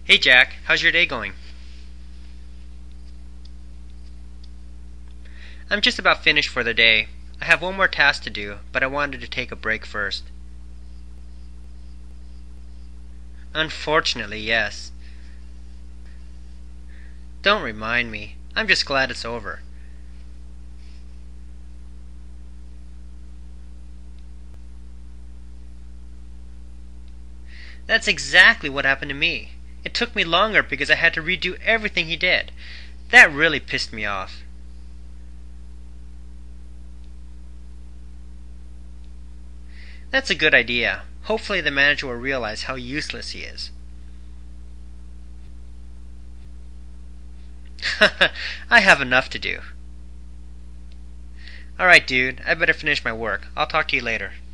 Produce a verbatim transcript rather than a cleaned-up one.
Hey Jack, how's your day going? I'm just about finished for the day. I have one more task to do, but I wanted to take a break first. Unfortunately, yes. Don't remind me. I'm just glad it's over. That's exactly what happened to me. It took me longer because I had to redo everything he did. That really pissed me off. That's a good idea. Hopefully the manager will realize how useless he is. I have enough to do. Alright, dude, I better finish my work. I'll talk to you later.